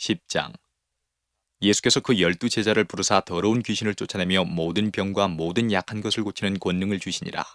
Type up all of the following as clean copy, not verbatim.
10장. 예수께서 그 12제자를 부르사 더러운 귀신을 쫓아내며 모든 병과 모든 약한 것을 고치는 권능을 주시니라.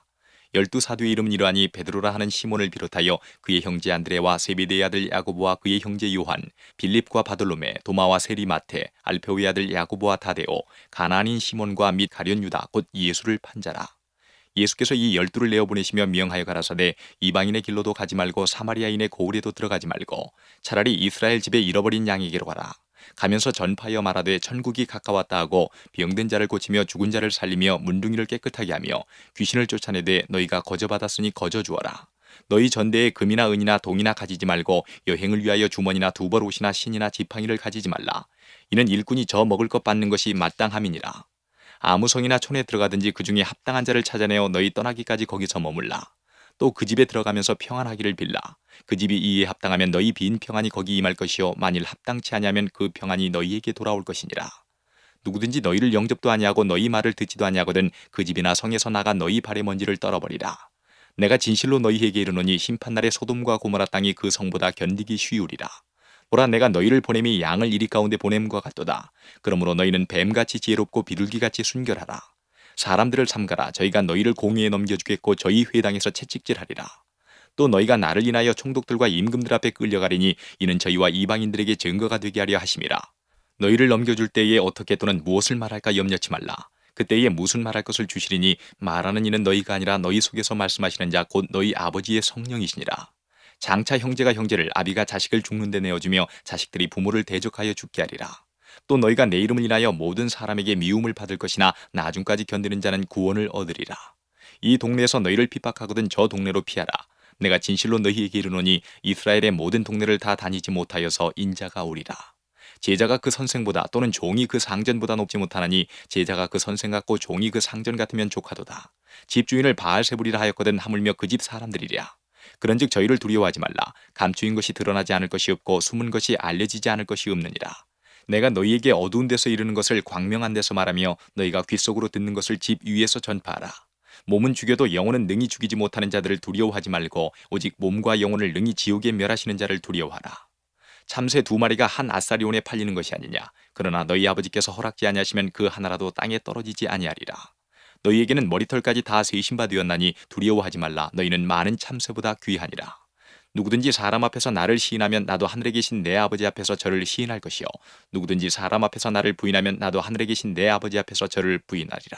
12사도의 이름은 이러하니 베드로라 하는 시몬을 비롯하여 그의 형제 안드레와 세베대의 아들 야고보와 그의 형제 요한, 빌립과 바돌로메, 도마와 세리마테, 알페오의 아들 야고보와 다데오, 가나안인 시몬과 및 가룟 유다 곧 예수를 판 자라. 예수께서 이 12를 내어 보내시며 명하여 가라사대 이방인의 길로도 가지 말고 사마리아인의 고을에도 들어가지 말고 차라리 이스라엘 집에 잃어버린 양에게로 가라. 가면서 전파하여 말하되 천국이 가까웠다 하고 병든 자를 고치며 죽은 자를 살리며 문둥이를 깨끗하게 하며 귀신을 쫓아내되 너희가 거저받았으니 거저 주어라. 너희 전대에 금이나 은이나 동이나 가지지 말고 여행을 위하여 주머니나 두벌 옷이나 신이나 지팡이를 가지지 말라. 이는 일꾼이 저 먹을 것 받는 것이 마땅함이니라. 아무 성이나 촌에 들어가든지 그 중에 합당한 자를 찾아내어 너희 떠나기까지 거기서 머물라. 또 그 집에 들어가면서 평안하기를 빌라. 그 집이 이에 합당하면 너희 빈 평안이 거기 임할 것이요 만일 합당치 아니하면 그 평안이 너희에게 돌아올 것이니라. 누구든지 너희를 영접도 아니하고 너희 말을 듣지도 아니하거든 그 집이나 성에서 나가 너희 발의 먼지를 떨어버리라. 내가 진실로 너희에게 이르노니 심판날에 소돔과 고모라 땅이 그 성보다 견디기 쉬우리라. 보라 내가 너희를 보냄이 양을 이리 가운데 보냄과 같도다. 그러므로 너희는 뱀같이 지혜롭고 비둘기같이 순결하라. 사람들을 삼가라. 저희가 너희를 공의에 넘겨주겠고 저희 회당에서 채찍질하리라. 또 너희가 나를 인하여 총독들과 임금들 앞에 끌려가리니 이는 저희와 이방인들에게 증거가 되게 하려 하심이라. 너희를 넘겨줄 때에 어떻게 또는 무엇을 말할까 염려치 말라. 그때에 무슨 말할 것을 주시리니 말하는 이는 너희가 아니라 너희 속에서 말씀하시는 자 곧 너희 아버지의 성령이시니라. 장차 형제가 형제를 아비가 자식을 죽는 데 내어주며 자식들이 부모를 대적하여 죽게 하리라. 또 너희가 내 이름을 인하여 모든 사람에게 미움을 받을 것이나 나중까지 견디는 자는 구원을 얻으리라. 이 동네에서 너희를 핍박하거든 저 동네로 피하라. 내가 진실로 너희에게 이르노니 이스라엘의 모든 동네를 다 다니지 못하여서 인자가 오리라. 제자가 그 선생보다 또는 종이 그 상전보다 높지 못하나니 제자가 그 선생 같고 종이 그 상전 같으면 족하도다. 집주인을 바알세불이라 하였거든 하물며 그 집 사람들이랴. 그런즉 저희를 두려워하지 말라. 감추인 것이 드러나지 않을 것이 없고 숨은 것이 알려지지 않을 것이 없느니라. 내가 너희에게 어두운 데서 이르는 것을 광명한 데서 말하며 너희가 귓속으로 듣는 것을 집 위에서 전파하라. 몸은 죽여도 영혼은 능히 죽이지 못하는 자들을 두려워하지 말고 오직 몸과 영혼을 능히 지옥에 멸하시는 자를 두려워하라. 참새 2마리가 한 아사리온에 팔리는 것이 아니냐. 그러나 너희 아버지께서 허락지 아니하시면 그 하나라도 땅에 떨어지지 아니하리라. 너희에게는 머리털까지 다 세신 바 되었나니 두려워하지 말라. 너희는 많은 참새보다 귀하니라. 누구든지 사람 앞에서 나를 시인하면 나도 하늘에 계신 내 아버지 앞에서 저를 시인할 것이요 누구든지 사람 앞에서 나를 부인하면 나도 하늘에 계신 내 아버지 앞에서 저를 부인하리라.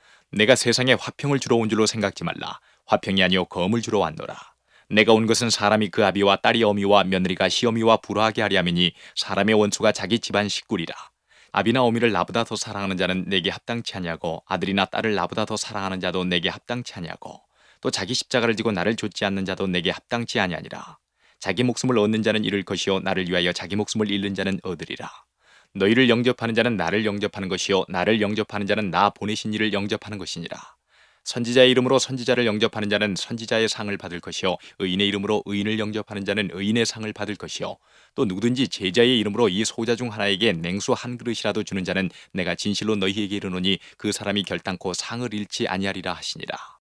내가 세상에 화평을 주러 온 줄로 생각지 말라. 화평이 아니요 검을 주러 왔노라. 내가 온 것은 사람이 그 아비와 딸이 어미와 며느리가 시어미와 불화하게 하려 함이니 사람의 원수가 자기 집안 식구리라. 아비나 어미를 나보다 더 사랑하는 자는 내게 합당치 아니하고 아들이나 딸을 나보다 더 사랑하는 자도 내게 합당치 아니하고 또 자기 십자가를 지고 나를 좇지 않는 자도 내게 합당치 아니하니라. 자기 목숨을 얻는 자는 잃을 것이요 나를 위하여 자기 목숨을 잃는 자는 얻으리라. 너희를 영접하는 자는 나를 영접하는 것이요 나를 영접하는 자는 나 보내신 이를 영접하는 것이니라. 선지자의 이름으로 선지자를 영접하는 자는 선지자의 상을 받을 것이요 의인의 이름으로 의인을 영접하는 자는 의인의 상을 받을 것이요 또 누구든지 제자의 이름으로 이 소자 중 하나에게 냉수 한 그릇이라도 주는 자는 내가 진실로 너희에게 이르노니 그 사람이 결단코 상을 잃지 아니하리라 하시니라.